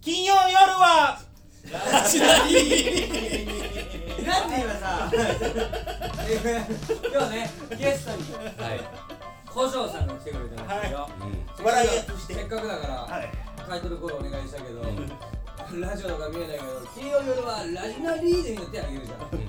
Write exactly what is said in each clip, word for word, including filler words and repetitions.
金曜夜はラジナリなんで今さ今日ねゲストにはい古城さんが来てくれてますよ、 はい、笑い役してせっかくだから、はい、タイトルコールお願いしたけど、うん、ラジオとか見えないけど金曜夜はラジナリーでみんな手あげるじゃん、うん、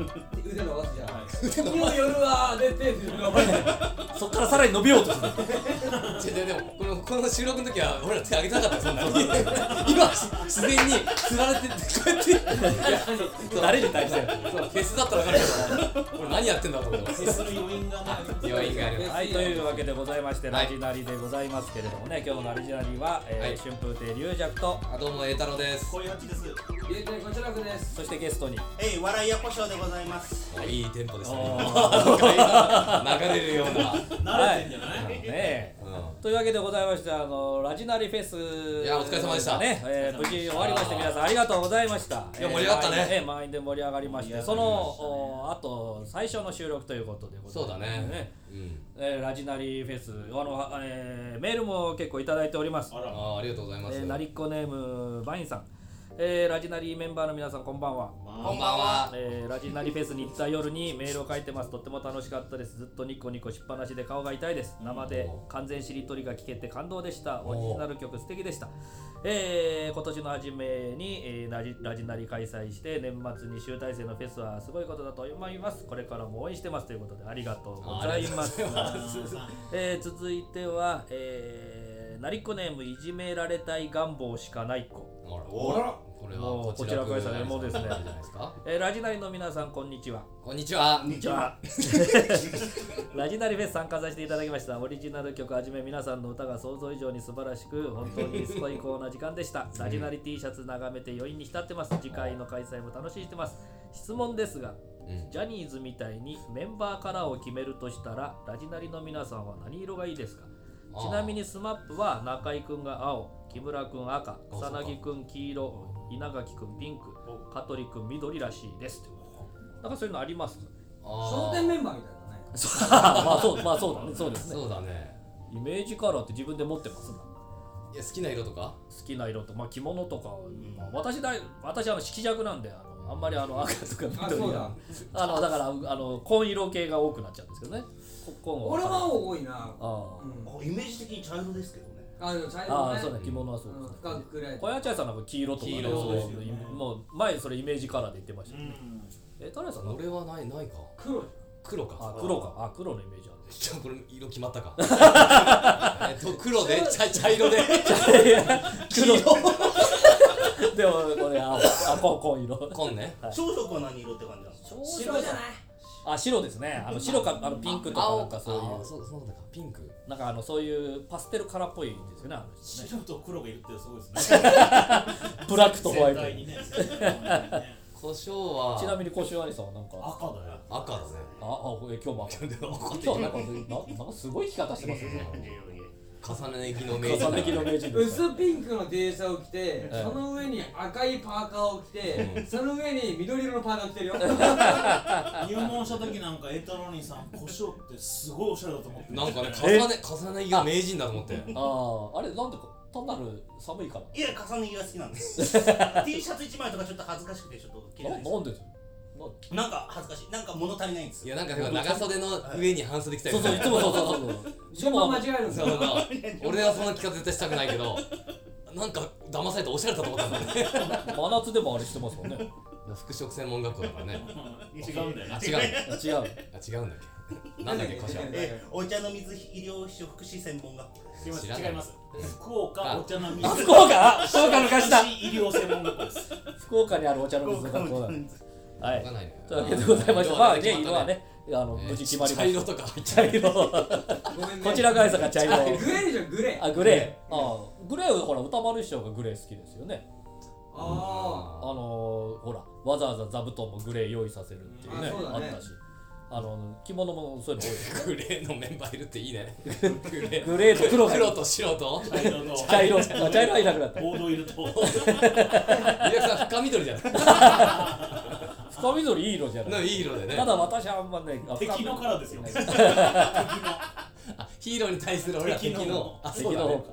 腕伸ばすじゃん、はい、金曜夜はで手伸ばすそっからさらに伸びようとするでもこの、この収録の時は俺ら手あげてなかったよそんなに今自然につられてこうやって誰に対してフェスだったら分かるけど俺何やってんだと思ってフェスの余韻がね余韻があります。 はい、というわけでございまして、はい、ラジナリでございますけれどもね、今日のラジナリは、えーはい、春風亭龍尺とあどうも栄太郎です。 小井八です。 ゆうてこちらくです。 そしてゲストにえい笑いやこしょうでございます。 いいテンポですね流れるような慣れてんじゃない、 はい、ね、うん、というわけでございまして、あのラジナリフェス、 いやお疲れ様でしたね、えー、無事終わりまして、皆さんありがとうございました。 いや盛り上がったね、 えー、満員で盛り上がりまして、そのあと最初の収録ということでございます。 そうだね、うん、 えー、ラジナリフェスあの、えー、メールも結構いただいております。 あらあ、ありがとうございます。 えー、なりっこネームバインさん、えー、ラジナリメンバーの皆さんこんばんは。 こんばんは。 えー、ラジナリフェスに行った夜にメールを書いてます。とっても楽しかったです。ずっとニコニコしっぱなしで顔が痛いです。生で完全しりとりが聞けて感動でした。オリジナル曲素敵でした。えー、今年の初めに、えー、ラジ、ラジナリ開催して年末に集大成のフェスはすごいことだと思います。これからも応援してますということでありがとうございます。えー、続いては、えー、なりっこネームいじめられたい願望しかない子。 あらこれはこちらからさもうですね。えー、ラジナリの皆さんこんにちは。 こんにちは。 こんにちは。ラジナリフェス参加させていただきました。オリジナル曲はじめ皆さんの歌が想像以上に素晴らしく本当に最高な時間でした。ラジナリ T シャツ眺めて余韻に浸ってます。次回の開催も楽しみにしてます。質問ですが、うん、ジャニーズみたいにメンバーカラーを決めるとしたらラジナリの皆さんは何色がいいですか？ちなみにスマップは中居くんが青、木村くん赤、草薙くん黄色、稲垣くんピンク、香取くん緑らしいです。なんかそういうのあります？ 商店メンバーみたいだね。 まあそうまあそうだねそうですね。 そうだね。 イメージカラーって自分で持ってますな。 いや好きな色とか？ 好きな色とまあ着物とか、まあ、私だ私あの色弱なんであのあんまりあの赤とか緑があのだからあの紺色系が多くなっちゃうんですけどね。 俺は青多いな。 あ、うん、イメージ的に茶色ですけどね。 ああ、茶色ね。 ああ、そうね、着物はそうです、ね。 深く暗い。 小屋茶さんなんか黄色とか、ね、 黄色そうですよ、ね。 もう前それイメージカラーで言ってました、ね。うん、え、タラさん俺はないないか。 黒。 黒か。 あ、黒か。あ、黒のイメージある。 じゃあこれ色決まったか。えっと黒で茶茶色で。 黒。でもこれ青、あ、紺紺色。 紺ね。 朝食は何色って感じなんですか？ 白じゃない。 あ、白ですね。あの白かあのピンクとかなんかそういう。 あ、そうそうだか。ピンク。 なんかあのそういうパステルカラーっぽいんですよね。 白と黒がいるってすごいですね。 ブラックとホワイト。 胡椒は。 ちなみに胡椒兄さんはなんか赤だよ。 赤だね。 あ、あ、今日も赤。今日なんかなんかすごい着方してますよね。 重ね着の名人。 重ね着の名人。 薄ピンクの T シャツを着て、その上に赤いパーカーを着て、その上に緑色のパーカーを着てるよ。 入門した時なんかエタロニーさん、胡椒ってすごいおしゃれだと思って。 なんかね、重ね重ね着が名人だと思って。 ああ、あれなんでか単なる寒いから。 いや、重ね着が好きなんです。T シャツいちまいとかちょっと恥ずかしくてちょっと着れないです。 なんでですなんか恥ずかしい。なんか物足りないんですよ。 いや、なんか長袖の上に半袖着たり。 そうそう、いつもそうそうそう。 しかも間違えるんですよ。 俺はそんな着方絶対したくないけど、なんか騙されておしゃれだと思ったんだね。 真夏でもあれしてますもんね。 服飾専門学校だからね。 違うんだよね。 あ、違う。 違う。 あ、違うんだっけ。なんだっけ、こしら。 え、お茶の水医療秘書福祉専門学校です。 違います。 福岡お茶の水。 福岡？福岡の貸した。 医療専門学校です。 福岡にあるお茶の水の学校だ。はい。というわけでございまして、まあね、色はね、あの無事決まりました。 茶色とか茶色。こちら側が茶色。 グレーじゃん、グレー。 あ、グレー。あ、グレーほら歌丸師匠がグレー好きですよね。 ああ。 あのほらわざわざ座布団もグレー用意させるっていうね、あったし。あの着物もそういうの多い。 グレーのメンバーいるっていいね。 グレーと黒黒と白と茶色。茶色はいなくなった。 ボードいると。 リアクさん深緑じゃない。 深緑いい色じゃない。 いい色でね。 ただ私はあんまね、 敵のカラーですよ。敵の。 ヒーローに対する俺は敵の。 敵の方か。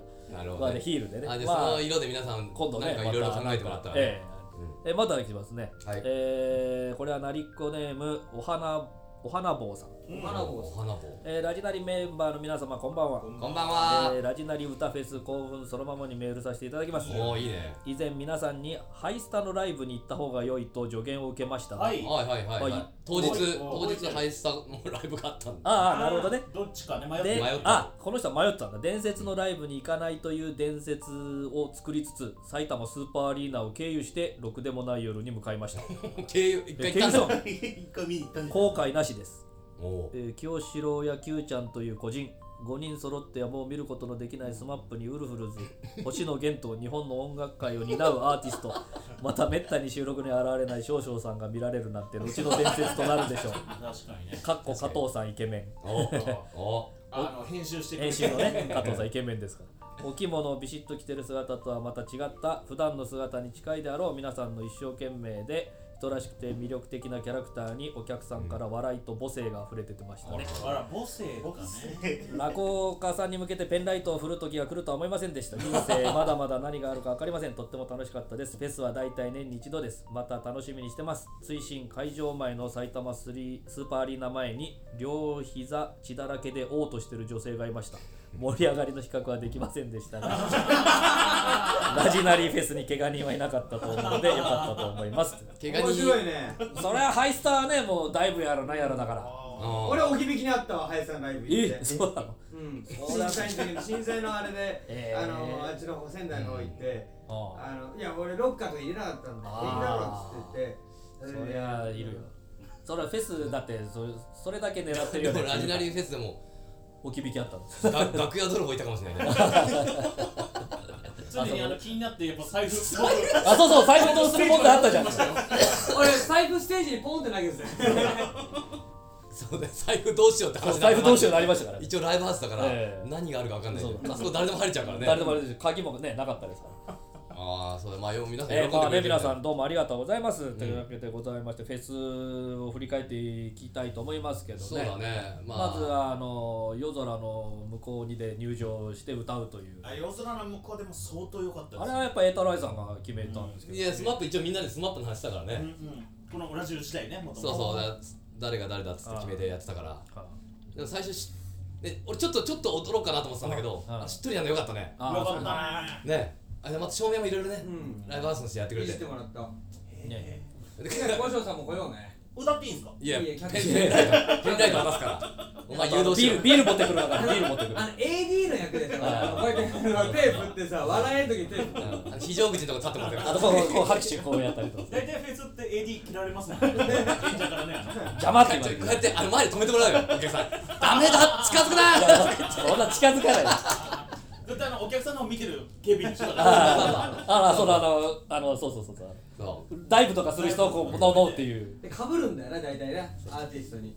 なるほまあねどね。 ヒールでねあ、で、 まあその色で皆さん今度ね何かいろいろ考えてもらったらね。 えええまだ来てますね、 はいえーこれはなりっこネームお花お花坊さん、 お花棒お花棒。 えーラジナリメンバーの皆様こんばんは、 こんばんは。 えーラジナリ歌フェス興奮そのままにメールさせていただきます。 おー、いいね。 以前皆さんにハイスタのライブに行った方が良いと助言を受けましたが、 はいはいはいはいははいい。 当日、 おい当日ハイスタのライブがあったんだ。 ああなるほどね。 どっちかね迷ってで迷ったあこの人は迷ったんだ。伝説のライブに行かないという伝説を作りつつ埼玉スーパーアリーナを経由してろくでもない夜に向かいました経由、一回経行ったんだ。 由そう一回見に行ったんで後悔なしです、 おー。 えー清志郎や Q ちゃんという個人ごにん揃ってはもう見ることのできないスマップにウルフルズ星野源と日本の音楽界を担うアーティストまためったに収録に現れない少々さんが見られるなんて後の伝説となるでしょう確かにねかっこ加藤さんイケメンおー。おあの編集してくれ編集のね加藤さんイケメンですからお着物をビシッと着てる姿とはまた違った普段の姿に近いであろう皆さんの一生懸命で人らしくて魅力的なキャラクターにお客さんから笑いと母性が溢れててましたね、 あら母性とかね落語家さんに向けてペンライトを振る時が来るとは思いませんでした。人生まだまだ何があるか分かりません。とっても楽しかったです。フェスはだいたい年に一度です。また楽しみにしてます。追伸会場前の埼玉スリースーパーアリーナ前に両膝血だらけで嘔吐している女性がいました。盛り上がりの比較はできませんでしたがラジナリーフェスに怪我人はいなかったと思うのでよかったと思います。 面怪我人。 白いね。 それはハイスターはねもうダイブやらなんやらだから。 あー俺置き引きにあったわ、林さんライブ行ってえそうなの。 うん、 そうだ震災の時に震災のあれで、 えーあのあっちの方仙台の方行って、 ああのいや俺ロッカーとか入れなかったんだ、 あー入れなろっつって言って、 そりゃいるよ。それはフェスだってそれそれだけ狙ってるでよね。 もラジナリーフェスでも置き引きあったんです。 が楽屋泥棒いたかもしれないね。 常にあの気になってやっぱ財布あ、そうそう、財布どうする問題あったじゃん。 俺財布ステージにポンって投げてたよそうだよ、財布どうしようって話財布どうしようになりましたから。 一応ライブハウスだから、 ええ何があるか分かんないけそうど、あそこ誰でも入れちゃうからね。 誰でもあれですよ、鍵もね、なかったですから。 ああ、そうだ、まあ、よ皆さん喜んえー、まあね、 でくれてる皆さんどうもありがとうございます。というわけでございまして、フェスを振り返っていきたいと思いますけどね。 そうだね。まあ、 まずは、あの、夜空の向こうにで入場して歌うという。 あ夜空の向こうでも相当良かったですあれはやっぱエータライさんが決めたんですけど。 いや、スマップ一応みんなでスマップの話したからうんうね。 んこのラジオ時代ねもとそうそうだ、誰が誰だっつって決めてやってたから。でも最初し、ね、俺ちょっとちょっと驚くかなと思ってたんだけど、 うんうんあしっとりなんでよかったね。 あよかっそうたねね。あれまた照明もいろいろね、 うんライブハウスの人やってくれて見せて。もらったねで五条さんも来ようね歌っていいんすかいや、 いやペンペンライト、ペンライト渡すから。お前誘導しろビール、。ビール持ってくるだから、ビール持ってくる。 あの エーディー の役でさ、 あこうやってあのテープってさ、笑える時にテープあの非常口のとこ立ってもらってるあとこう、こう拍手こうやったりとか。 大体フェスって エーディー 切られますもんね演者からね邪魔って言われるこうやってあの前で止めてもらうよ、お客さん。ダメだ、近づくな。 そんな近づかない。 絶対あのお客さんの方見てる警備員の人だからああ、あ、そのあの、あの、そうそうそうそう。 そダイブとかする人をこう、ノーノーっていう。 で被るんだよな、大体ね、アーティストに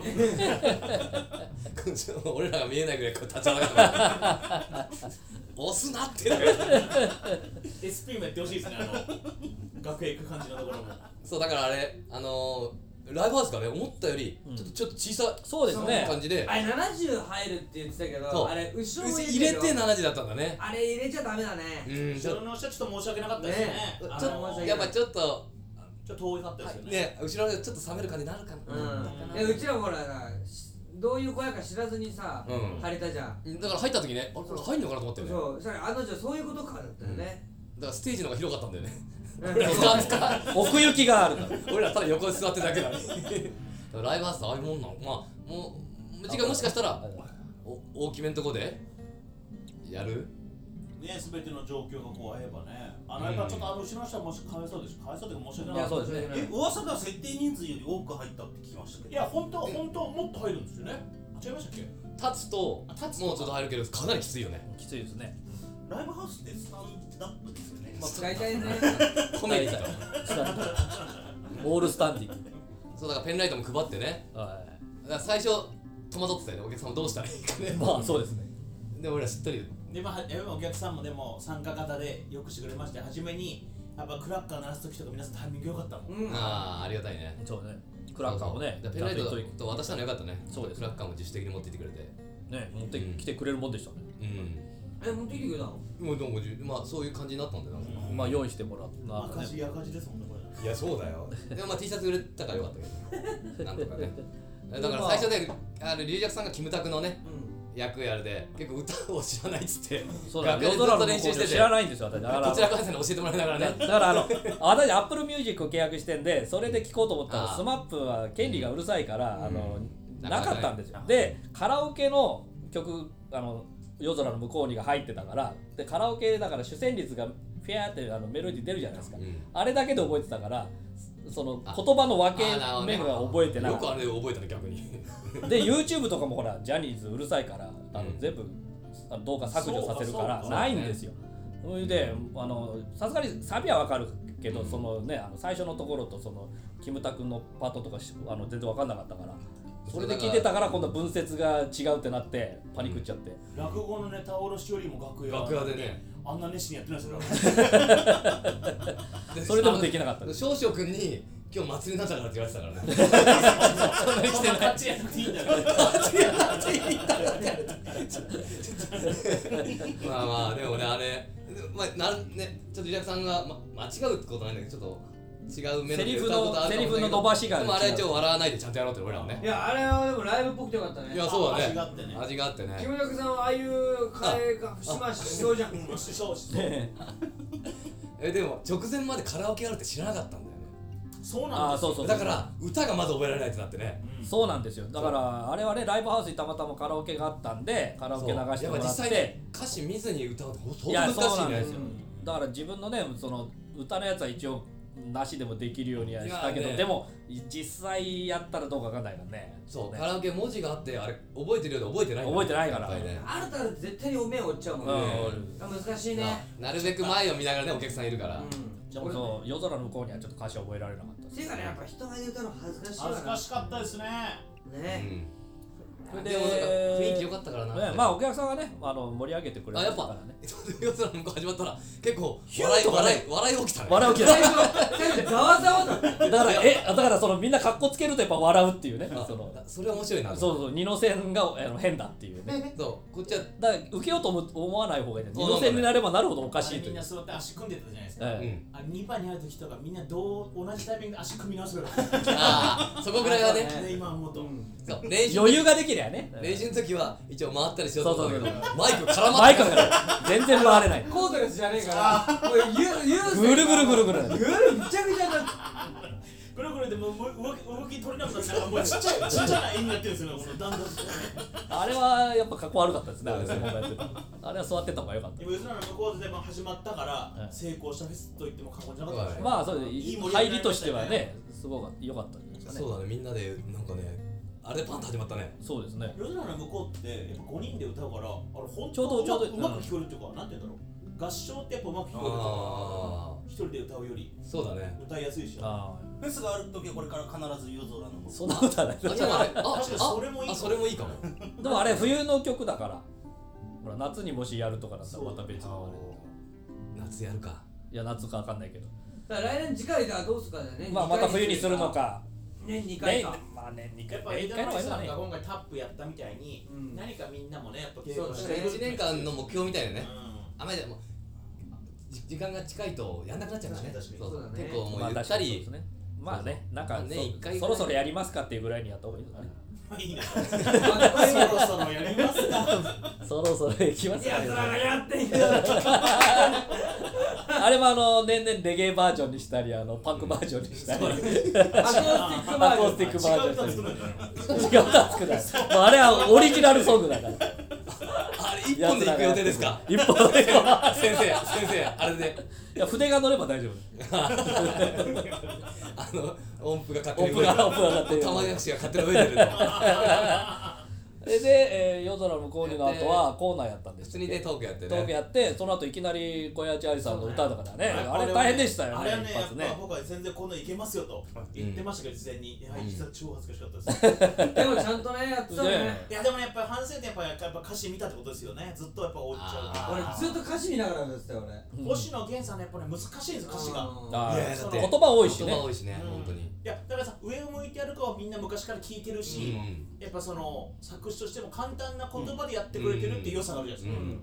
う。俺らが見えないぐらいこう立ち上がって押すなって。 エスピー もやってほしいですねあの楽屋行く感じのところもそうだからあれ、あのー、ライブハウスがね、思ったよりちょっとちょっと小さそうですねい。感じで、 あれななじゅう入るって言ってたけそうど、あれ後ろも入れてなななじだったんだね。 あれ入れちゃダメだねうん、ちょ後ろの人はちょっと申し訳なかったですねねあちょのっとやっぱちょっと、 ちょっと遠かったですよねね、後ろがちょっと冷める感じになるかな。 うんでうちらもほらなしどういう子やか知らずにさ、 うん入れたじゃんだから入った時ね、あれこれ入んのかなと思ってね。 そう、それあの女そういうことかだったよねだからステージの方が広かったんだよね。 うん俺らつか奥行きがあるから。 俺らただ横に座ってるだけだね。ライブハウスああいうもんなの。まあもう時間もしかしたらお大きめのとこでやる。 ね全ての状況がこう合えばねあのやっぱちょっとあの後ろの人はもしかわいそうでしょかわいそうで申し訳ないいやそうですねえ噂では設定人数より多く入ったって聞きましたけどいや本当は本当はもっと入るんですよねあ違いましたっけ立つとあ立つともうちょっと入るけどかなりきついよね。 きついですね。 ライブハウスってスタンダップですよねまあ使いたいねコメディと。 スタンドオールスタンディング。 そうだからペンライトも配ってね。 はだから最初戸惑ってたよね、お客さんもどうしたらいいかね。 い。まあそうですね。 で俺らしっとり。 でまあやっぱお客さんもでも参加型でよくしてくれまして初めにやっぱクラッカー鳴らす時とか皆さんタイミング良かったもんうんああありがたいね。 そうね。クラッカーをね、 そうそうペンライトちゃんと一と渡したのよかったね。 そうですクラッカーも自主的に持っていってくれて。 ね持ってきてくれるもんでしたね。 うん。 え、持ってきてくれたの？ もうなんかまあそういう感じになったんだよなんかまあ用意してもらった赤字赤字ですもんねこれ。 いやそうだよでもまあ T シャツ売れたからよかったけどなんとかねだから最初ねあのリュウジャクさんがキムタクのね役やるで結構歌を知らないっつってそうだ、 楽屋でずっ夜空のと練習してて知らないんですよ私。だからこちらから教えてもらいながらねだからあの私アップルミュージックを契約してんでそれで聴こうと思ったらあースマップは権利がうるさいからあのうんなかったんですよ。でカラオケの曲あの夜空の向こうにが入ってたからでカラオケだから主旋律がフィアーってあのメロディー出るじゃないですか、 うんあれだけで覚えてたからそのあ言葉の分けあーなるほどね目が覚えてなかっよくあれで覚えたね逆にたで YouTube とかもほらジャニーズうるさいからあのうん全部あの動画削除させるからそうかないんですよ。それであのさすがにサビはわかるけど、 うんそのねあの最初のところとそのキムタクのパートとかしあの全然わかんなかったからそれで聞いてたから今度文節が違うってなってパニックっちゃって、 落語のネタおろしよりも楽屋楽屋でねあんな熱心にやってないですよ。 それでもできなかったです。 少々君に今日祭りなんだからって言われてたからねそんな勝ちやなくていいんだよ。 まあまあでもねあれまあなるねちょっとリュウジャクさんが、ま、間違うってことないんだけどちょっと違うメロディーで歌うことあるかもしれないけどセリフのセリフの伸ばしがでもあれ一応笑わないでちゃんとやろうって俺らはねいや、あれはでもライブっぽくてよかったね。 いやそうだね味があってね味があってねキムタクさんはああいう替えがしましそうじゃん。 うんそうそうそうえでも直前までカラオケあるって知らなかったんだよねそうなんですよ。 あーそうそうだから歌がまず覚えられないってなってねそうなんですよ。だからあれはねライブハウスにたまたまカラオケがあったんでカラオケ流してもらっやっぱ実際てね歌詞見ずに歌うっていや相当難しいねそうなんですよ。だから自分のねその歌のやつは一応なしでもできるようにはしたけど、 いやねでも実際やったらどうかわかんないからね。ねそうカラオケ文字があってあれ覚えてるようで覚えてないんだよ覚えてないからやっぱりねあるとあると絶対にお目を追っちゃうもんね。 うん難しいね。 なるべく前を見ながらねお客さんいるからうん。 じゃあもうそう夜空の向こうにはちょっと歌詞覚えられなかったですていうかね、やっぱ人前で歌うの恥ずかしいわな。 恥ずかしかったですね。 うね。 んそれででもなんか雰囲気良かったからなねまあお客さんがねあの盛り上げてくれまあやっぱしたからね。 夜空の向こう始まったら結構ヒュー笑いとかね笑い笑い起きたね笑うけど最初、最初ざわざわだった。 だからえだからそのみんな格好つけるとやっぱ笑うっていうねあそのそれは面白いなそうそう二の線があの変だっていうねそうこっちはだから受けようと思思わない方がいいねそう二の線になればなるほどおかあれみんしいというな座って足組んでたじゃないですか。 ええうんあれにばんに入る時とかみんなどう同じタイミングで足組み直すから。 ああそこぐらいはねね今思うと。 そう練習余裕ができりゃね練習の時は一応回ったりしようと思ったけどそうそうマイク絡まってマイクだから全然回れないコードレスじゃねえから。もうゆゆぐるぐるぐるぐるぐるぐちゃぐちゃになって。 ぐるぐるでもう動き動き取れなくなってなんかもうちっちゃいちっちゃな絵になってるんですよねこのだんだんと。 あれはやっぱ格好悪かったですねあれそのままやってたあれは座ってた方が良かったでも夜空の向こうでも始まったからええ成功したフェスと言っても過言じゃなかったですね。 まあそうでいい盛り上がり入りとしてはねすごかった良かったんですかねそうだねみんなでなんかねあれでパンと始まったねそうですね夜空の向こうってやっぱごにんで歌うからあれ本ちょうどちょうどうまく聞こえるっていうかなんて言うんだろう合唱ってやっぱうまく聞こえるからあ一人で歌うよりあそうだね歌いやすいし。 あフェスがある時はこれから必ず夜空の向こあうそんなことはないあじゃああれあ確かにそれもいいああそれもいいかもでもあれ冬の曲だからほら夏にもしやるとかだったらまた別のあれ夏やるかいや夏かわかんないけどだから来年次回ではどうするかだよね。 まあまた冬にするの。か年に回年か。 まあ年にやっぱ回一枝豆さん回の方がいいかねが今回タップやったみたいに、 うん何かみんなもねやっぱそうだねいちねんかんの目標みたいなねうあまりでもじ時間が近いとやんなくなっちゃうからね確かにそうそうだね結構もうまあゆったり確かにそうですねまあねなんかまあ年一回ぐらいそそろそろやりますかっていうぐらいにやった方がいいですかねんいいなまあそろそろやりますか。 そろそろ行きますかねやつらがやっている。 あれもあの年々レゲエバージョンにしたりあのパンクバージョンにしたりアコースティックバアコーージョン。 スティックバージョンに違う歌作るんだよ。 違う歌作るもうあれはオリジナルソングだからあれ一本で行く予定ですか一本で行く先生先生あれでいや筆が乗れば大丈夫あの音符が勝手に音符が音符が勝手に玉隠しが勝手に増えてるとそれで、えー、夜空の向こうにの後はコーナーやったんです普通にねトークやってねトークやってその後いきなり小谷千春さんの歌だからねはいあれ大変でしたよねあれはねやっ一発ねぱ僕は全然こんなんいけますよと言ってましたけど事前にいやうん実は超恥ずかしかったです。 でもちゃんとね、やってたね。 いやでもねやっぱり反省点やっぱやっぱ歌詞見たってことですよね。ずっとやっぱ追っちゃう。 俺ずっと歌詞見ながら歌ってたよ俺。 星野源さんのやっぱね難しいんですよ歌詞が。 あーいやだって言葉多いしね言葉多いしねうん本当にいやだからさ上を向いてやるかはみんな昔から聞いてるし、 うんやっぱその作詞としても簡単な言葉でやってくれてるっていう良さがあるじゃないですか。 うん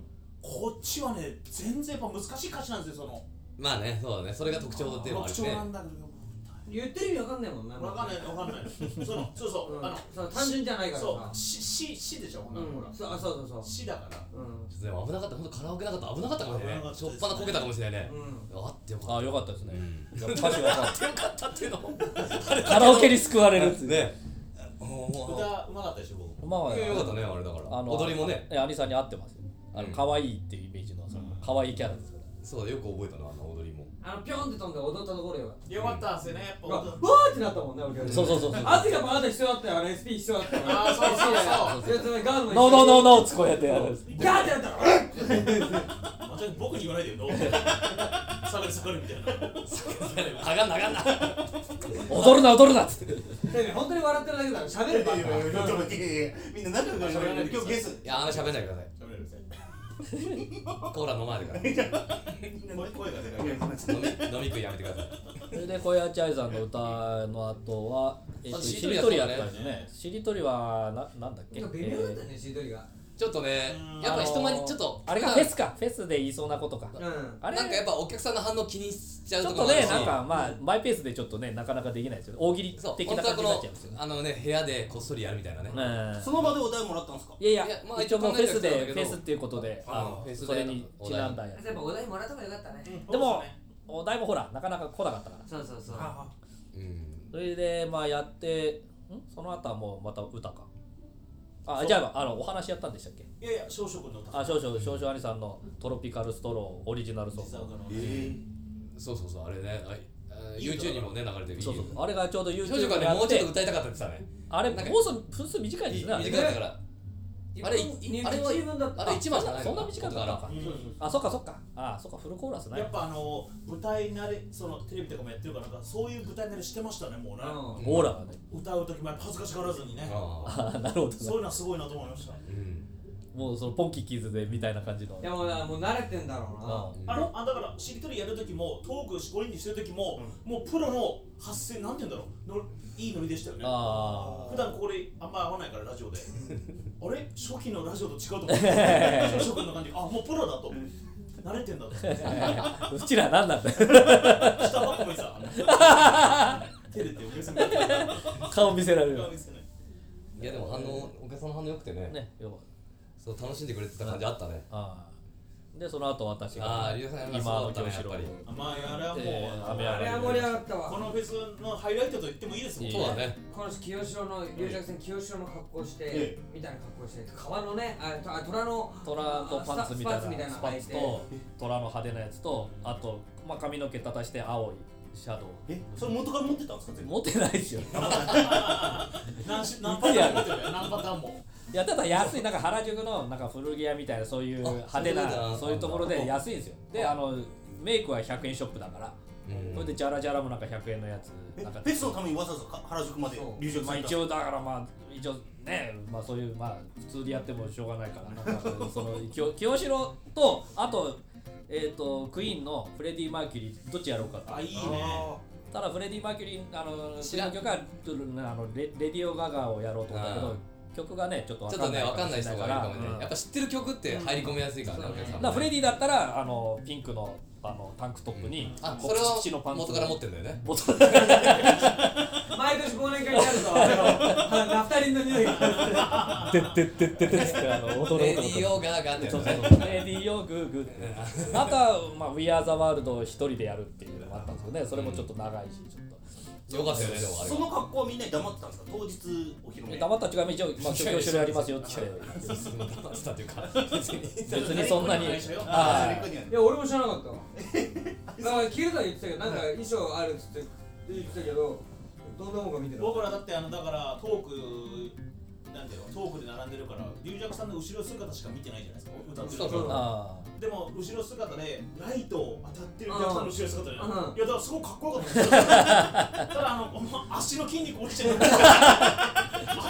こっちはね全然やっぱ難しい歌詞なんですよ。そのまあね、そうだね、それが特徴ではあるね。 特徴なんだけど言ってる意味わかんないもんな。 わかんないわかんないそのそうそう、 うん、 あのそう単純じゃないからさ。 そうしししでしょ、ほんならほら、 そう、あ、そうそうそうしだから、 うんちょっとでも危なかった、ほんとカラオケなかったら危なかったかもしれないね。しょっぱなこけたかもしれないね。あってよかった。 あ、よかったですね。 うんじゃあ歌詞わかあってよかったっていうのもカラオケに救われるっつってね。 歌うまかったでしょ僕。 まあいやよかったね、あれだから踊りもね。 え、兄さんに合ってますよ。あの可愛いっていうイメージのその可愛いキャラですから。 そうだ、よく覚えたな、あの踊りも。 あのピョンって飛んで踊ったところよ。 よかったっすよね、やっぱ。 わ踊るーってなったもんね、俺。 そうそうそうそう。 汗がバーって必要だったよ、あれ エスピー 必要だったよ。 あーそうそうそうそう。ガードもノーノーノーノーつこうやってやるんです。 ガーってやったら、えまた僕に言わないでよ、どう下がる下がるみたいな。 上がんな上がんな。 踊るな踊るなっつって。 ね、本当に笑ってるだけだから喋るばっか。 みんな仲良く喋らないで今日ゲスいや、あんま喋んないでください。 喋れるぜ。 コーラ飲まないでくだ声がでかい。 さい。飲み飲み食いやめてください。 それで小谷千愛さんの歌の後は、えっと、 あししりとりやりとりやっよねったたんですね。しりとりはななんだっけ？ なんか微妙だったね、しりとりが。 ちょっとね、やっぱ人前にちょっとあれがフェスか、フェスで言いそうなことか。 うん。 あれなんかやっぱお客さんの反応気にしちゃうちょところもあるし、 っとね、なんかまあマイペースでちょっとね、なかなかできないですよ。大喜利そう的本当はこのな感じになっちゃうんですよね。 あのね部屋でこっそりやるみたいなね。 うんその場でお題もらったんですか？ いやいやいや、まあ一応もうフェスで考えてはいたんだけどフェスっていうことで、あのフェスでそれにちなんだやつ。 やっぱお題もらった方がよかったね。 でもお題もほらなかなか来なかったから。 そうそうそう。 うん。 それでまあやってんその後はもうまた歌か。あじゃああのお話やったんでしたっけ？ いやいや、少々の歌。 あ少々少々兄さんのトロピカルストローオリジナルソング。 えそうそうそうあれね、ああ YouTube にもね流れてる。 そうそうそうあれがちょうど YouTube 少女がねにあっもうちょってと歌いたかったって言ってたね。 あれなんか放送分数短いですね。あれ短かったから。あれいあれは一分だった。 あれ一番じゃないの？ そんな短かったのか。あそっかそっか。あそっかフルコーラスない。 やっぱあの舞台慣れ、そのテレビとかもやってるからなんかそういう舞台慣れしてましたね、もうね。 オーラがね。 歌う時もやっぱ恥ずかしがらずにね。 ああなるほどね。 そういうのはすごいなと思いました。 うん。 もうそのポンキッキーズでみたいな感じの。 いやもうなもう慣れてんだろうな。 あのあだからしりとりやる時もトークごにんでしてる時も、もうプロの発声なんて言うんだろうのいいノリでしたよね。 あ普段ここであんま合わないからラジオであれ初期のラジオと違うと思って初期の感じあもうプロだと慣れてんだとあ。うちらなんなんだよ。 下ばっかもいさ照れてお客さんが顔見せられる。 顔見せない。 いやでも反応お客さんの反応良くてね。 ねよかっそう楽しんでくれてた感じあったね。 た。ああ。でその後私あがあ、リュウさんやっぱ今のそうだったね清志郎やっぱり。 あまああれはもう、 えー雨あれは盛り上がったわ。 このフェスのハイライトと言ってもいいですもん。 いいそうだね。 この清志郎の龍尺線清志郎の格好して、 えみたいな格好して革のねあとあ虎の虎とパンツみたいなスパッツみたいなスパッツと虎の派手なやつとあとまあ髪の毛立たして青いシャドウ。 えそれ元から持ってたんですか？全部持ってないですよ。 何し何パターン持ってるよ何パターンも。 いやただ安いなんか原宿のなんか古着屋みたいなそういう派手あそういうのだなそういうところで安いんですよ。であのメイクはひゃくえんショップだから。 うんそれでジャラジャラもなんかひゃくえんのやつえなんかフェスのためにわざわざか原宿までそう流出まあ一応だからまあ一応ねまあそういうまあ普通でやってもしょうがないからなんかその清清志郎とあとえっとクイーンのフレディ・マーキュリーどっちやろうかと。 あいいね。 ただフレディ・マーキュリーあの知らん次の曲はあのレレディオ・ガガをやろうと思ったけどあ曲がねちょっとちょっとね分かんない人がいるかもね。 うんやっぱ知ってる曲って入り込みやすいからね、お客さんもね。 だからフレディだったらあのピンクのあのタンクトップに、こうあそれは口のパンツ元から持ってんだよね。 元毎年忘年会になるぞあのナフタリンの匂いがでってってってってってあの踊るレディオガーガーってやつそうそうね。 そうレディオグーグーってあとは、まあ、We Are the World を一人でやるっていうのもあったんですけどねそれもちょっと長いしちょっとよかったよね、でもあれその格好はみんなに黙ってたんですか？当日お披露目。 黙った違う一応、まあ、教師やりますよって黙ってたっていうか、別に。 別にそんなにあはいーレコにあるいや俺も知らなかったわだからキルタ言ってたけどなんか衣装あるっつって言ってたけどどんなもんか見てた僕らだってあのだからトークなんていうのトークで並んでるから龍尺さんの後ろ姿しか見てないじゃないですか歌ってる時そうそうあでも後ろ姿でライト当たってる龍尺さんの後ろ姿で、 うんいやだからすごくかっこよかったんですよただあの足の筋肉落ちてる足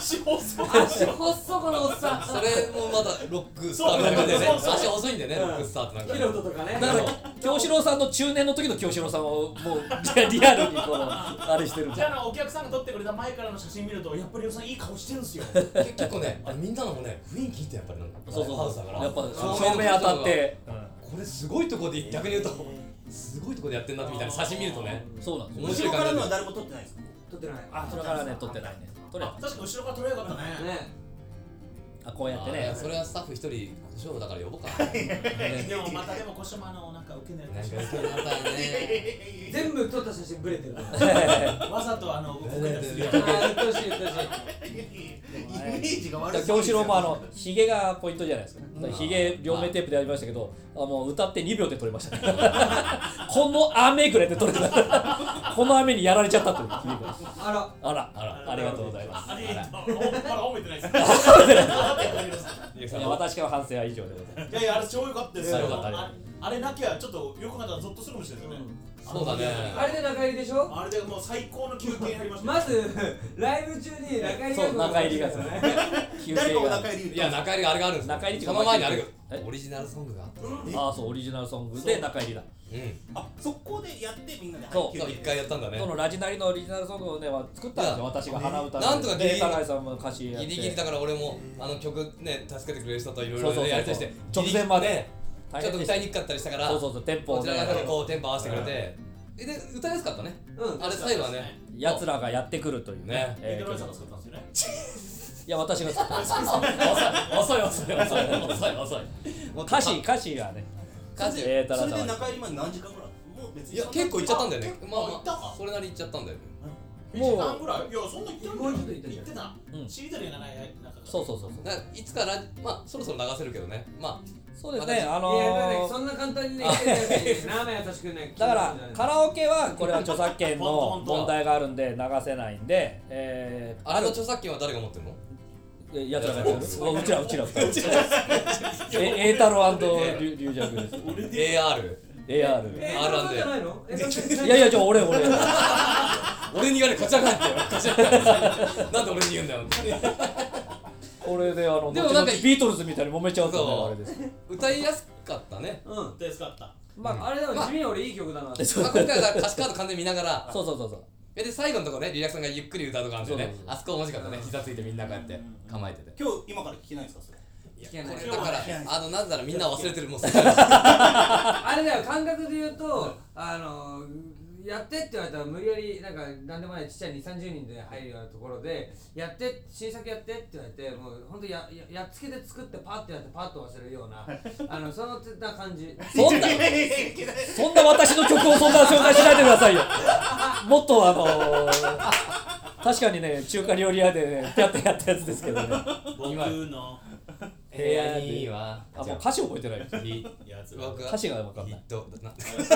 足細い足細このおっさんそれもまだロックスターみたいな感じでねそうそうそう足細いんでねロックスターってなんかヒロトとかねだから京志郎さんの中年の時の京志郎さんをもうリアルにこのあれしてるじゃああのお客さんが撮ってくれた前からの写真見るとやっぱりおさんいい顔してるんですよ結構ねあれみんなのもね雰囲気いいってやっぱりなんかそうそうハウスだからやっぱ照照明当たってこれすごいとこで逆に言うとすごいとこでやってんなみたいな写真見るとねそうなんですよ面後ろから白い感じでのは誰も撮ってないですか？ 撮ってないあそれからね撮ってないね撮れあ確か後ろから撮ればよかったねねあこうやってあねそれはスタッフ一人ショーだから呼ぼうかでもまたでもコショマのなんか受けないなんか受けまたね全部撮った写真ブレてるわざとあの受けないするあーうっとうしいうっとうしイメージが悪い京志郎もあのヒゲがポイントじゃないですか。ヒゲ両面テープでやりましたけど、あもう歌ってにびょうで撮れましたね。この雨ぐらいで撮れた。この雨にやられちゃったというヒゲが。 あらあらあらありがとうございます。 ありがとうまだ褒めてないですいや私から反省は以上でございます。 いやいやあれ超良かったですよよかったあれああれなきゃちょっとよく考えたらゾッとするかもしれないですよねそうだねあれで中入りでしょあれでもう最高の休憩入りましたまずライブ中に中入りそう中入りがね休誰かお憩が。 腹入りいや中入りがあれがあるんですよ中入りっていうかその前にあれえがオリジナルソングがあったああそうオリジナルソングで中入りだ。 うんあそこでやってみんなでそうそう一回やったんだねそのラジナリのオリジナルソングをねは作ったんですよ私が鼻歌で。 なんとかギリギリで高井さんも歌詞やって。 ギリギリだから俺もあの曲ね助けてくれる人といろいろそうそうそうやりとりして直前までギリギリねちょっと歌いにくかったりしたからそうそうそうテンポをねこちらがこうテンポ合わせてくれてえで歌いやすかったねうんあれ最後はね奴らがやってくるというね。 ねえーエドライさんが作ったんですよねいや私が作ったんです。 遅い遅い遅い遅い遅い遅い歌詞歌詞がね。 歌詞えーとそれで中入りまで何時間ぐらい？もう別にいや結構いっちゃったんだよねあまあ行ったかまあそれなりいっちゃったんだよねいちじかんぐらいいやそんな行ってないもうちょっと行ったじゃん行ってたうんしりとりがないなんかそうそうそうそう。 だからいつかラジまあそろそろ流せるけどねまそうですね。あのいやだってーそんな簡単にね言ってないやつに生優しくねだからカラオケはこれは著作権ほのんとほんと問題があるんで流せないんで、えー、 あれの著作権は誰が持ってるのえやつらがやってる。うちらうちら二人。えエータロ&リュリュウジャクです。 エーアールエーアール。 えあるあるじゃないのえそんないやいやじゃあ俺俺。 俺に言われこちらかってよこちらかってなんで俺に言うんだよこれであのでもなんか後々ビートルズみたいに揉めちゃうとねそうあれです。 歌いやすかったねうんですかったまあ、 あれでも地味に俺いい曲だなってそうまあ今回は歌詞カード完全に見ながらそうそうそうそう。 で最後のところねリラクさんがゆっくり歌うとこあるんでねそうそうそうあそこ面白かったね膝ついてみんなこうやって構えてて今日今から聞けないんですかそれ？ 聞けないこれだからあのなんだろうみんな忘れてるもうあれだよ感覚で言うとあのやってって言われたら無理やりなんかなんでもないちっちゃいにじゅうさんじゅうにんで入るようなところでやって新作やってって言われてもうほんとやややっつけで作ってパッてやってパッと忘れるようなあのそのな感じそんなそんな私の曲をそんな紹介しないでくださいよ。もっとあのー、確かにね中華料理屋でねピャッてやったやつですけどね。 僕の部屋にはあもう歌詞覚えてないです。 ひやつ僕は歌詞が分かんない。 ヒットな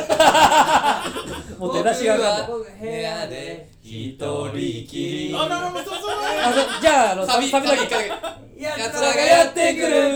もう出だしが分かんない。 僕部屋で一人きりあなるほどそうそうあのじゃああのサビサビだけ。 サビややつらがやってくるや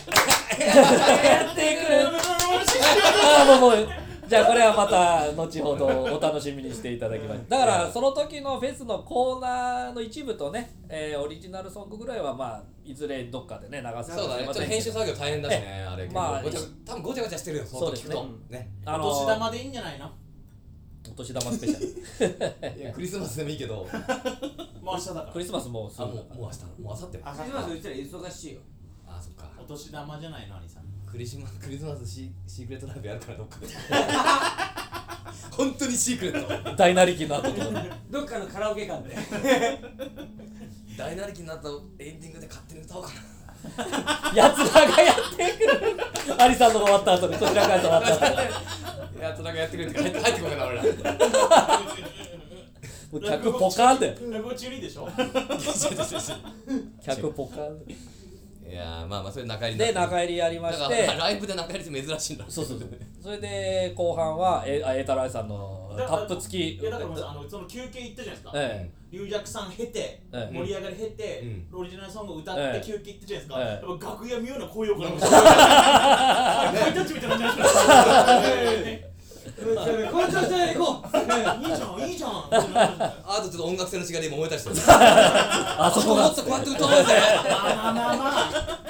ってくる。あもうもうじゃあこれはまた後ほどお楽しみにしていただきます。だからその時のフェスのコーナーの一部とね、えー、オリジナルソングぐらいはまあいずれどっかでね流せるそうだねちょっと編集作業大変だしねあれ結構まあごちゃ多分ごちゃごちゃしてるよそうですね聞くとねあのお年玉でいいんじゃないのお年玉スペシャル。 いやクリスマスでもいいけどもう明日だからクリスマスもうすぐあもうもう明日もう明後日あクリスマスうちら忙しいよあそっかお年玉じゃないの兄さんクリスマスクリスマスシシークレットライブやるからどっかで本当にシークレット大なりきの後とかね。 どっかのカラオケ館で大なりきになったエンディングで勝手に歌おうかやつらがやってくる。アリさんのが終わった後にこちらから終わった後。 なやつらがやってくれって入って入ってこないな俺らもう客ポカーンだよ。 落語中にでしょ客ポカーン。 いやーまあまあそれ中入りで中入りやりまだからして。 ライブで中入りって珍しいんだそうそうそう。それで後半はえあエータライさんのタップ付き。 いやだからもうあのその休憩行ったじゃないですかえ龍尺さん経てええ盛り上がり経てうオリジナルソング歌っええて休憩行ったじゃないですかええやっぱ楽屋妙な高揚感がハイタッチみたいな感じなんですよ校長して行こういいじゃんいいじゃんあとちょっと音楽性の違いで燃えたりしてるあそこがもっとこうやって歌おうぜまあまあまあまあ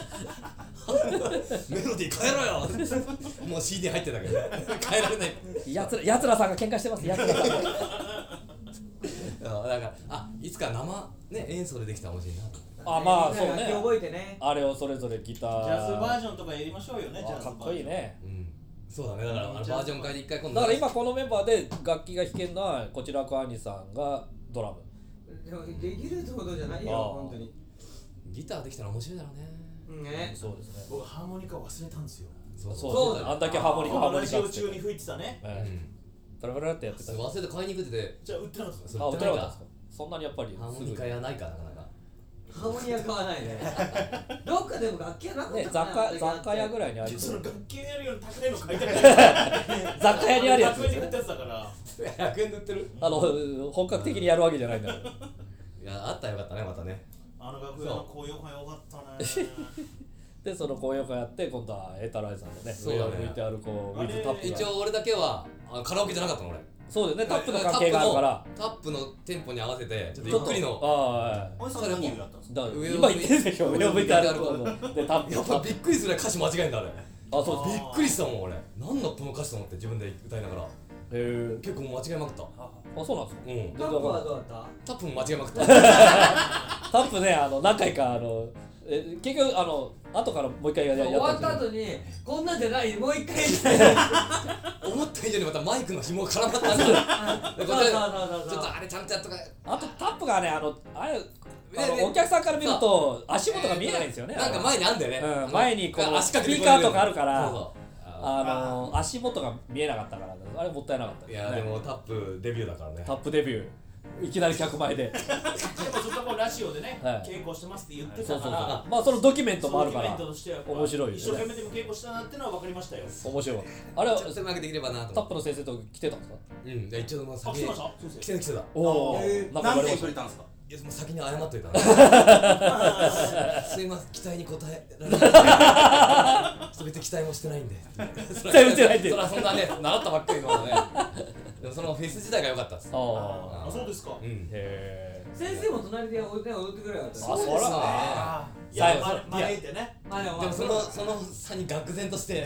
メロディー変えろよもう シーディー 入ってたけど変えられないやつらやつらさんが喧嘩してますやつらさんがだからあいつか生、ね、演奏でできたら面白いなあまあみんそうねな楽器覚えてね。 あれをそれぞれギタージャズバージョンとかやりましょうよねジャズバージョンあかっこいいねうんそうだねだからあのバージョン変えて一回今度だから今このメンバーで楽器が弾けるのはこちらく兄さんがドラムでもできるってことじゃないあーよ本当に。 ギターできたら面白いだろうねね。 そうですね僕ハーモニカ忘れたんですよそうそうそうですあんだけハーモニカハーモラニカってジオ中に吹いてたねええバラバラってやってた忘れて買いに行くっててじゃあ売ってなかったんですそうあ売ってなかったんですかそんなにやっぱりハーモニカやないかなかなかハーモニア買わないね。どっかでも楽器屋なかったね雑貨雑貨屋ぐい。 らいにありそうその楽器やるより高いの買いたくない雑貨屋にあるやつひゃくえんですよねで売ったやつだからひゃくえんで売ってるあの本格的にやるわけじゃないんだからいやあったらよかったねまたねあの楽屋の高揚感よかったねでその高揚感やって今度はエータライザーのねそうだね上を向いてあるこうウィズタップが一応俺だけはあのカラオケじゃなかったの俺そうですねタップの関係があるからタップのタップのテンポに合わせてちょっとちょっとゆっくりのああはいおじさん何をやったんですかだから上を今言ってるでしょ上を向いてあるこうでタップやっぱびっくりするぐらい歌詞間違えんだあれあそうですびっくりしたもん俺何のこの歌詞と思って自分で歌いながらへえ結構間違えまくったあそうなんですかうんタップはどうだった？ タップも間違えまくったタップねあの何回かあのえ結局あの後からもう一回やや終わっんですったた後にこんなんじゃないもう一回思った以上にまたマイクの紐が絡まったんだでそうそうこれちそうそうょっとあれちゃんとやっとかあとタップがねあのあれあのねねお客さんから見ると足元が見えないんですよねなんか前にあんだよねうん前にこう足掛けてスピーカーとかあるからそうそうあの足元が見えなかったからあれもったいなかったですねいやでもタップデビューだからねタップデビューいきなり客前ででもずっとこうラジオでね、 はい稽古してますって言ってそうそうそうたからまあそのドキュメントもあるかそのらドキュメントとしては面白いよね一生懸命でも稽古したなってのは分かりましたよ面白いあれはちょっと狭くできればなとタッ思っプの先生と来てたんですかてうんで一応もうあ先に来てました先来てた来てたいおおえー何点くれたんですかやもう先に謝っといたなすいません期待に応えられない全て期待もしてないんで期待もしてないんでそらそんなね習ったばっかりのねでもそのフェス自体が良かったっすあああそうですかうんへえ先生も隣で踊って踊ってくれよかったあそらあい最後やま招いてねまあでもでもそのその差に愕然として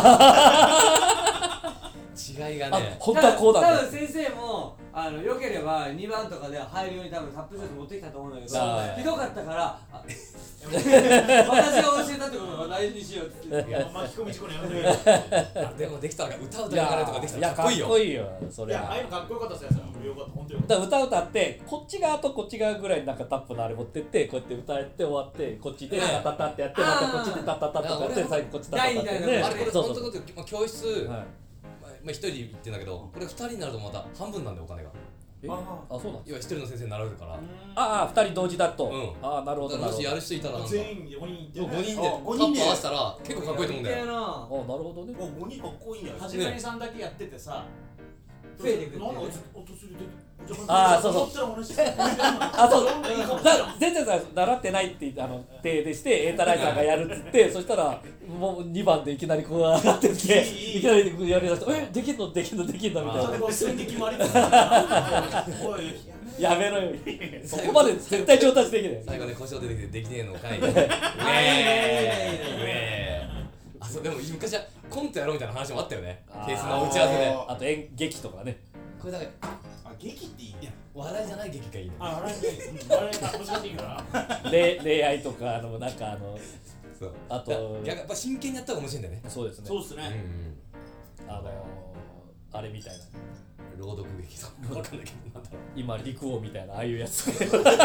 違いがあね本当はこうだ多ね分先生もあの良ければにばんとかで入るように多分タップショット持ってきたと思うんだけどあーひどかったからあ私が教えたってことを大事にしようって言っていや巻き込み事故にやめてくれあでもできたら歌歌いいながらとかできたらやいやかっかっこいいよこいいよそいれやああいうのかっこよかったですよよかった本当によかっだから歌歌ってこっち側とこっち側ぐらいになんかタップのあれ持ってってこうやって歌って終わってこっちでタタタってやってまたこっちでタタタとかやって最後こっちタタタって台みたいねなあれこれそうそう本当のことまあ教室はいまあ一人で行ってんだけどこれ二人になるとまた半分なんだよお金がえあそうなんです要は一人の先生に習うからたああ二人同時だと、 うんああなるほどなるほどだからもしやる人いたらなんか全員でごにんいてごにんでタあごにんでップ合わせたら結構かっこいいと思うんだよなああなるほどねもうごにんかっこいいんじゃないはですかじめにさんだけやっててさ増えてくっていうねなんか音するてあーそうそう思ったら同じですあそうだ全然さ習ってないってあの手でしてエータライザーがやるっつってそしたらもうにばんでいきなりこう上がってきていいいきなりやりだしてえできんのできんのできんのみたいなそれも寸劇もありつつおいやめろよそこまで絶対上達できない最後ね腰を出てきてできねえのかいウェーあいいねいいねいいねウェーあそうでも昔はコントやろうみたいな話もあったよねあーケースの打ち合わせであと演劇とかねこれだからあ劇っていいいや笑いじゃない劇がいいねあ、あれね、あれ難しいから恋恋愛とかあのなんかあのそうあとだ逆やっぱ真剣にやった方が面白いんだよねそうですねうんそうっすねうんあのあれみたいな朗読劇とかわかんないけどなんだろ今陸王みたいなああいうやつう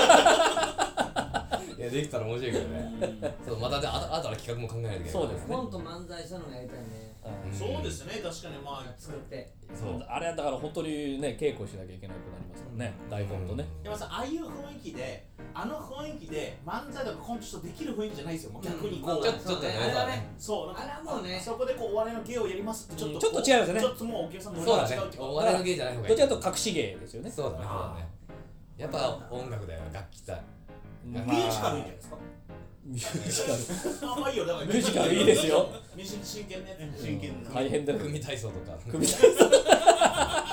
いやできたら面白いけどねそうまたであとあとは企画も考えないといけないそうですねコント漫才したのがやりたいねうんそうですね、確かにまあ作ってそうあれはだから本当にね稽古しなきゃいけなくなりますもんね台本とねでもさ、ああいう雰囲気であの雰囲気で漫才とかコントとできる雰囲気じゃないですよ、もう逆にこう、 ちょっとちょっとねあれはねそう、なんかあれはもうねそこでこうお笑いの芸をやりますってちょっとこうんちょっと違いますねちょっともうお客さんのそうだね違うっていうかお笑いの芸じゃない方がいいどちらかというと隠し芸ですよねそうだねそうだねやっぱ音楽だよ楽器だまあミュージカルいいんじゃないですかミュージカルあんまいいよ、だからミュージカルいいですよミュージ真剣ね真剣な大変だよ組体操とか組みたいミ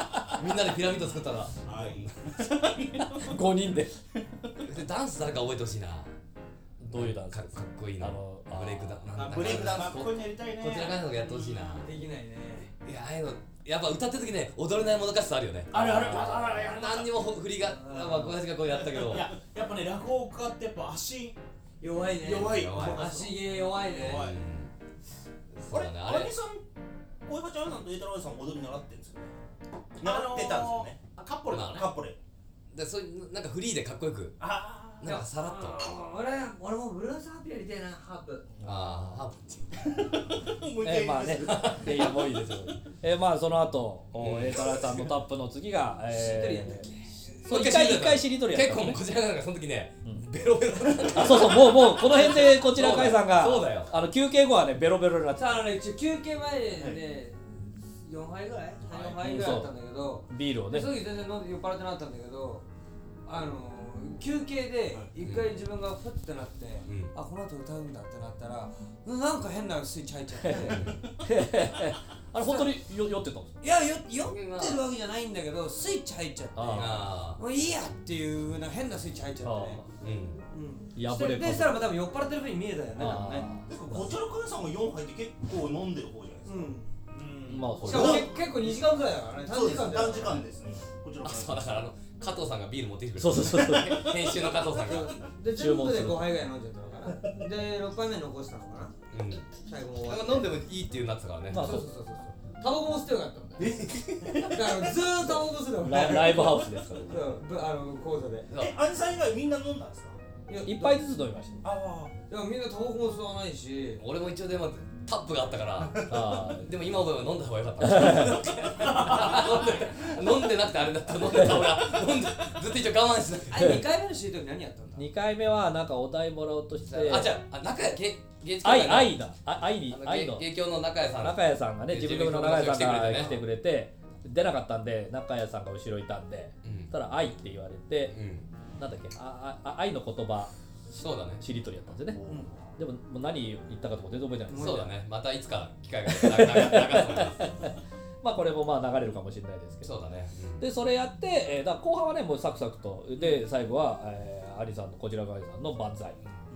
みんなでピラミッド作ったらはいごにんででダンス誰か覚えてほしいな。 どういうダンスかかっこいいのあのブレイクダンあブレイクダンスこういうのやりたいねこちらからのがやってほしいな。 できないね。 いやああいうのやっぱ歌ってる時ね踊れないもどかしさあるよね。 あれあれあれあれあれ何にも振りがまあ小林がこうやったけどいややっぱね落語家ってやっぱ足弱いね。 弱い弱い足毛弱いね。 弱いそうだねあれあれさん小岩ちゃんさんと栄太郎さん踊り習ってるんですよね習ってたんですよねあのーカッポレだねカッポレでそういうなんかフリーでかっこよくあなんかさらっとあー俺俺もブルースハープやりたいな、ハープ。 ああハープもう一回えー、まあね、いやいやもういいですよ。えー、まあその後、お栄太郎さんのタップの次が、 しりとりやったっえけー、そう一回一回しりとりやった結んですね。 構こちらがなんかその時ねうんベロベロだったあ、そうそう、もうもうこの辺でこちらかいさんが、 そうだよあの休憩後はねベロベロになってさあ、あのね、一応休憩前でね、よんはいぐらい ?よん 杯ぐらいだったんだけど、 ビールをねそ。の時全然飲んで酔っ払ってなかったんだけど、あの休憩で一回自分がふってなって、 うんあ、この後歌うんだってなったら、なんか変なスイッチ入っちゃってあれ本当によ酔ってたんですか。 いや、よ酔ってるわけじゃないんだけど、スイッチ入っちゃって、 あもういいやっていう風な変なスイッチ入っちゃってね。 あうんうん、 破れで、そしたら多分酔っ払ってる風に見えたよね、多分ね。 こちらかいさんがよんはいって結構飲んでる方じゃないですかうん。 うんまあそうしかもけ結構にじかんくらいだからね、短そうです時間だよ。 短時間ですねこちらあかいさそうんだからあの加藤さんがビール持ってきてくれそうそうそうそう。 編集の加藤さんがで、 注文する全部でごはいぐらい飲んじゃったのかな。で、ろっぱいめ残したのかな。 うん最後も終わってなんか飲んでもいいっていうなってたからねまあそうそうそうそう。タバコも吸ってよかったんだよ。だからずーっとタバコ吸ってたもんライライブハウスですからね。 そうぶあの講座で。 え兄さん以外みんな飲んだんですかいや一杯ずつ飲みましああいやみんなタバコも吸わないし。 俺も一応でもタップがあったからた。ああ。 でも今思えば飲んだ方がよかった飲んで飲んでなくてあれだったら飲んでた方が飲んでずっと一応我慢しなあれにかいめのシートに何やったんだ。 二回目はなんかお題もらおうとして。 あじゃあ中谷芸芸術協愛会の愛だ。あ愛にあの愛の。 芸芸協の中谷さん中谷さんがね、自分の中谷さんが来て来てくれて、出なかったんで、中谷さんが後ろいたんで、 うんただ愛って言われて、 うんなんだっけ、ああ愛の言葉、 そうだねしりとりやったんですよね。でも、もう何言ったかとか全然覚えてないです。 そうだねまたいつか機会があったら流流すのでまあこれもまあ流れるかもしれないですけど。 そうだねで、それやって、えーだから後半はね、もうサクサクと、で、最後は、えー、アリさんのこちら側さんの万歳。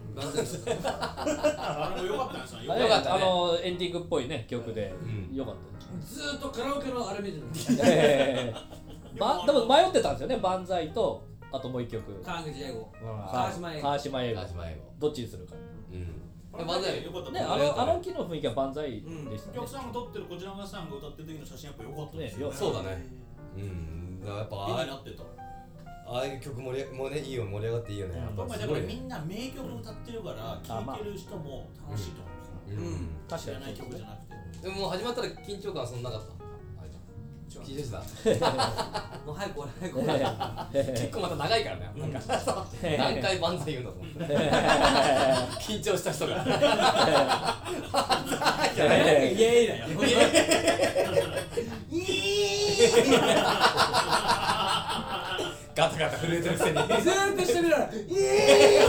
あれも良かったんですよあれよかったねあのエンディングっぽいね曲で、 うんよかったです。 ずーっとカラオケのあれ見てるの。 えーま、でも迷ってたんですよね、万歳と、あともう一曲。 川口英語。 川川島英語川島英語川島英語どっちにするか。 うんあれ万歳良かったね、 ねあのあの木の雰囲気は万歳でしたねお客。さんが撮ってるこちらのさんが歌ってる時の写真やっぱ良かったですねよそうだねうんだからやっぱああ絵になってたああいう曲盛り上もうねいいよ盛り上がっていいよねやっまあぱすごいねだからみんな名曲歌ってるから聴いてる人も楽しいと思うんですようん確かに知らない曲じゃなくてでももう始まったら緊張感はそんななかった緊張してたもう早く俺早く俺。 結構また長いからねなんか何回万歳言うんだと思って緊張した人がイエーイだよ。 ガタガタ震えてるくせにずーっとしてみろ。イエ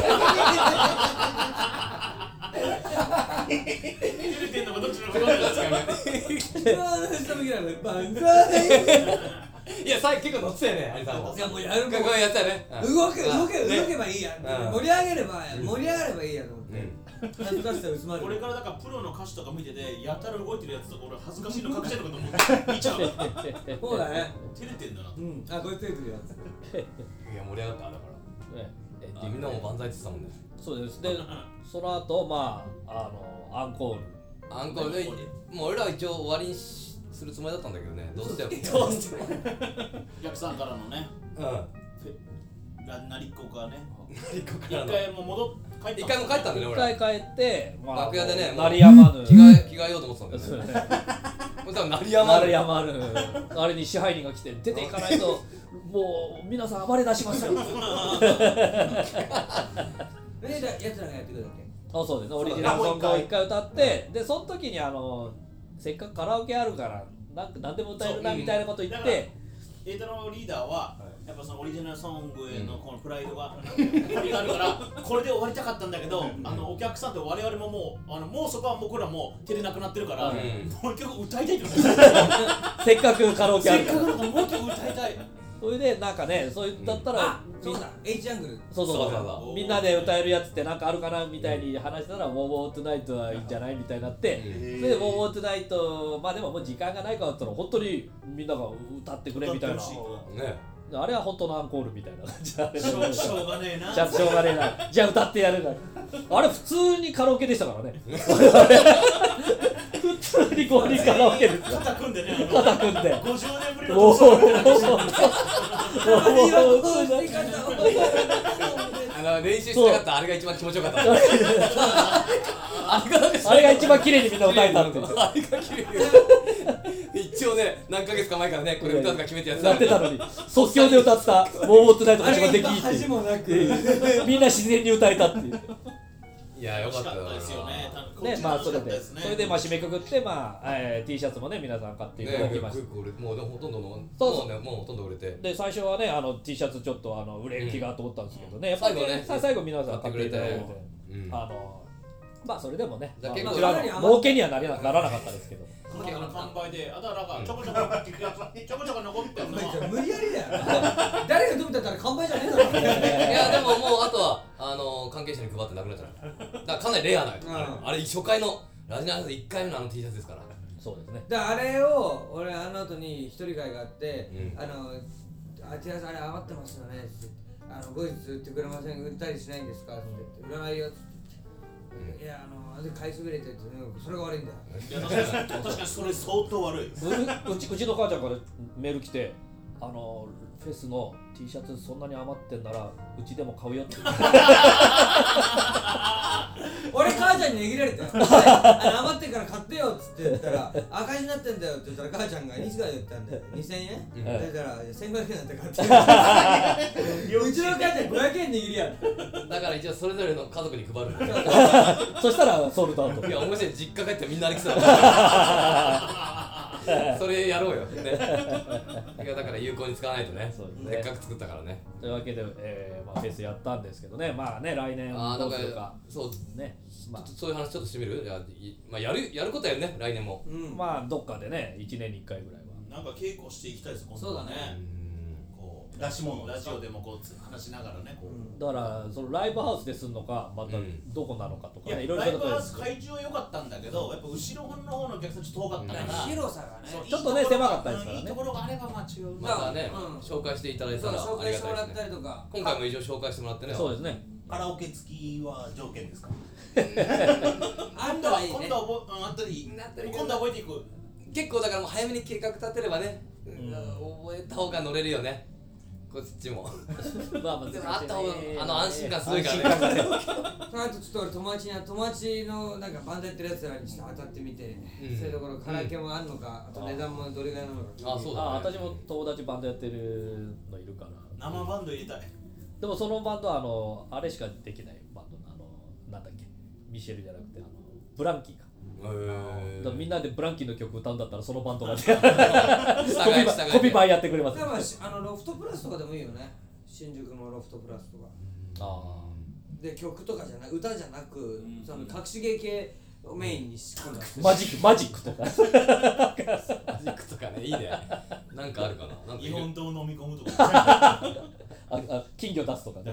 照れてんのかどっちのか分かんないですからねーイ。ずーっとした時なのよ。万歳。 いや最後結構乗ってたよねあれさんもいやもうやるもんこうやったよね動け動けね動けばいいや。 うん盛り上げれば盛り上がればいいやと思って。 うん恥ずかしさ薄まる。 これからだからプロの歌手とか見ててやたら動いてるやつとか俺恥ずかしいの隠してるのかと思って見ちゃうそうだね。 照れてんだなうん。あこれついてるやつ。 いや盛り上がっただからねエンディあングみんなも万歳って言ってたもんねそうです。で、その後、まあ、あの、アンコール。 アンコールでもう俺らは一応終わりにしするつもりだったんだけどねどうしてもどうしても。 お客さんからのねうんがなりっこがね一個か一らの回もう戻っ帰った一回も帰ったんだね一俺ら回帰って、まあ、 楽屋でねもう鳴りやまぬ。 着替え着替えようと思ってたんだよねそうねそしたら鳴りやま鳴るりやまぬ。あれに支配人が来て、出ていかないと、もう、皆さん暴れ出しますよ。 えじゃあやつらがやってくるだけ。 あ、そうですね。オリジナルソングを一回歌って、で、その時に、あの、せっかくカラオケあるから、なんか何でも歌えるなみたいなこと言っだからて、 エイタのリーダーはやっぱそのオリジナルソングへのこのプライドが張りがあるからこれで終わりたかったんだけど、あのお客さんと我々ももうあのもうそこは僕らもう手でなくなってるから、 うんもう一曲歌いたいって言うんですよ。 せっかくカラオケあせっるかからくだからもう一曲歌いたい。 それでなんかねそう言ったら、 あそうだ H アングルそうそうそうそうそうそうみんなで歌えるやつってなんかあるかなみたいに話したら「ウォーウォートゥナイト」はいいんじゃないみたいになって、 うんそれで「ウォーウォートゥナイト」まあでももう時間がないからって言ったら本当にみんなが歌ってくれみたいな歌ってほしいねあれは本当のアンコールみたいな感じでしょうしょうがねえな。 じゃあしょうがねえなじゃあ歌ってやるからあれ普通にカラオケでしたからね普通にごにんカラオケですよ肩組んでね、あの肩組んでごじゅうねんぶりのおお特集みたいな感じであの練習してなかったあれが一番気持ちよかったあれがなんかあれが一番綺麗にみんな歌えたっていうあれが綺麗一応ね何ヶ月か前からねこれ歌うとか決めてやってやってたのに即興で歌った「ウォーウォートゥナイト」が一番できいいっていう恥もなくみんな自然に歌えたっていういやよかったよ楽しかったですよね。 ねまあそれで楽しかったですねそれでまあ締めくくってまあ、えー、T シャツもね皆さん買っていただきました、 ね、もうでもほとんどのそうそうもうねもうほとんど売れてで最初はねあの T シャツちょっとあの売れる気がと思ったんですけどね、やっぱりね最後ねさ最後皆さん買っていただいて買ってくれてうんあのまあそれでもね、まあ、 だ結構もちろんあの儲けにはなりなならなかったですけどこのあの完売で、あだからなんかちょこちょこちょこちょこ残ってるのは無理やりだよ誰がどう見たったら完売じゃねえだろいやでももうあとはあの関係者に配ってなくなっちゃうだからかなりレアな、 うんあれあれ初回のラジナーズいっかいめのあの T シャツですからそうですねであれを俺あの後に一人会があって、 うんあのあティアさんあれ余ってますよねってあの後日売ってくれません売ったりしないんですかって言って売らないよって言って、いやあのあれ買いそびれてってそれが悪いんだよいや確かに確かにそれ相当悪い。 ううちうちの母ちゃんからメール来てあのフェスの T シャツそんなに余ってんならうちでも買うよって俺母ちゃんに値切られたよあの余ってるから買ってよっつって言ったら赤字になってんだよって言ったら母ちゃんがいくらで言ったんだよにせんえん、 うんだからせんごひゃくえんだって買ってうちの母ちゃんごひゃくえん握りやるだから一応それぞれの家族に配るんだよそしたらソールドアウトいや面白い実家帰ってみんな歩きそうだそれやろうよねいやだから有効に使わないとねそうですねせっかく作ったからねというわけで、えーまあ、フェスやったんですけどねまあね来年どああなんかうするかそうねまあそういう話ちょっとしてみるいやいまあやるやることはやるね来年もうんまあどっかでねいちねんにいっかいぐらいはなんか稽古していきたいです今度はね。こう出し物ラジオでもこう話しながらねこう。 だからそのライブハウスですんのかまたうんどこなのかとかいやねいろいろライブハウなところですス会場は良かったんだけど、やっぱ後ろの方のお客さんちょっと遠かったから。 広さがねそうちょっとねいいところが狭かったですからねいいところがあればまあ違う。 またね、 うん紹介していただいそうたら紹介してもらったありがたいですねりとか今回も以上紹介してもらってねそうですねカラオケ付きは条件ですか？ あん今度はたらいいね今度は覚えうんあったりなったり今度は覚えていく。 結構だからもう早めに計画立てればね、 ん覚えた方が乗れるよねこっちもまあまあでもあった方があの安心感すごいからね安心感がねあとちょっと俺友達に友達のなんかバンドやってるやつらにちょっと当たってみて、 うんそういうところカラオケもあるのか、あと値段もどれぐらいなのかあそうだねあ私も友達バンドやってるのいるから生バンド入れたい。 でもそのバンドはあのあれしかできないバンドのあのなんだっけミシェルじゃなくてあのブランキーかへーだからみんなでブランキーの曲歌うんだったらそのバンドがコピ従い従いーコピー版やってくれますだからしあのロフトプラスとかでもいいよね新宿のロフトプラスとかあで曲とかじゃない歌じゃなく、その隠し芸系をメインに仕込んだーマジックマジックとかマジックとかねいいねなんかあるかななんかいる日本刀飲み込むとか。 ああ金魚出すとかね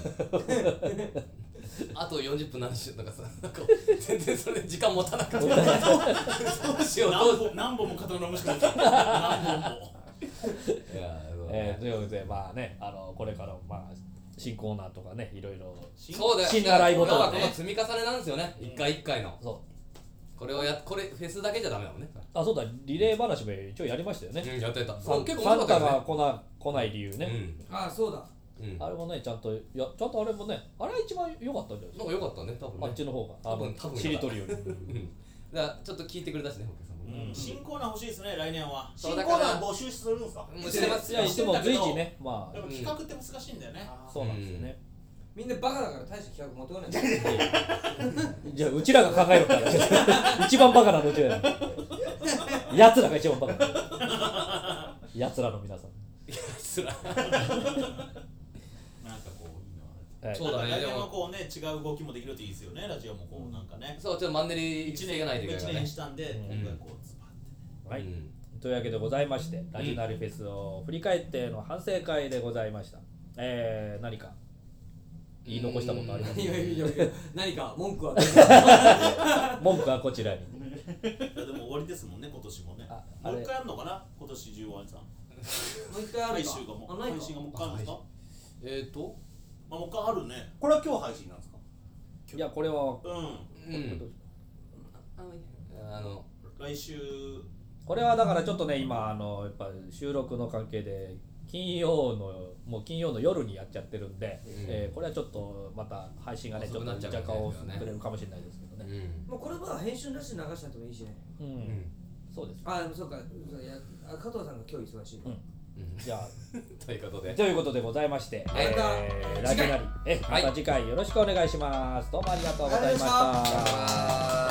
あとよんじゅっぷん何しようとかさなんか全然それで時間持たなくてどうしようどうしよ何本何本も刀飲むしかない。何本も。 ういやそうだねえーということでまあねあのこれからもまあ新コーナーとかねいろいろそうだよ新習い事今はがねこの積み重ねなんですよね一回一回のそうこれをやこれフェスだけじゃダメだもんねあそうだリレー話も一応やりましたよね、 うんやってたサン結構サンタ面白かったよねが来な来ない理由ね、 ああそうだうんうんあれもねちゃんとやちゃんとあれもねあれは一番良かったんじゃないですかなんか良かったね多分ねあっちの方があの多分多分しりとりよりうんだからちょっと聞いてくれたしねお客さんもうん新コーナー欲しいですね来年は。 新コーナー募集するんですか？ もうしてますいやしても随時ねまあでも企画って難しいんだよね。 そうなんですよね、 みんなバカだから大した企画持ってこないじゃあうちらが考えようから一番バカなのうちらや奴らが一番バカやつらの皆さんすらなんかこういいのある。 はいそうだねラジオでものこうね違う動きもできるといいですよね。ラジオもこうなんかね。 そうちょっとマンネリ一していかないといけないからね年したんでうん今回こうズバッて。 はい、 うんというわけでございましてラジナリフェスを振り返っての反省会でございました、えー、何か言い残したことありますいやいやいや何か文句は文句はこちらに。 でも終わりですもんね今年もね。 ああれもう一回やるのかな今年中はさん。 もう一回あるか配信がもうあないか配信がもう一回あるんですか。 えーとまあもう一回あるね。 これは今日配信なんですか？ いやこれはうん。 うんあの来週これはだからちょっとね今あのやっぱ収録の関係で金曜のもう金曜の夜にやっちゃってるんで、 うんえーこれはちょっとまた配信がねちょっと遅くなっちゃうか若干遅もしれないですよねれるかもしれないですけどうね。 んもうこれは編集なしで流しちゃってもいいしねうん、 うんそうです。 あそうかそういやあ加藤さんが今日忙しいうんうんじゃあということでということでございまして、 またえーラジナリえまはいた次回よろしくお願いします。どうもありがとうございました。 ありがとうございました